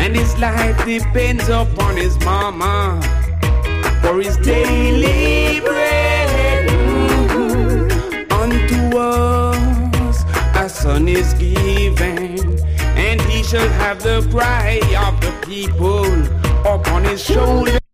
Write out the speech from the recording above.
and his life depends upon his mama for his daily bread. Unto us a son is given, and he shall have the pride of the people upon his shoulder.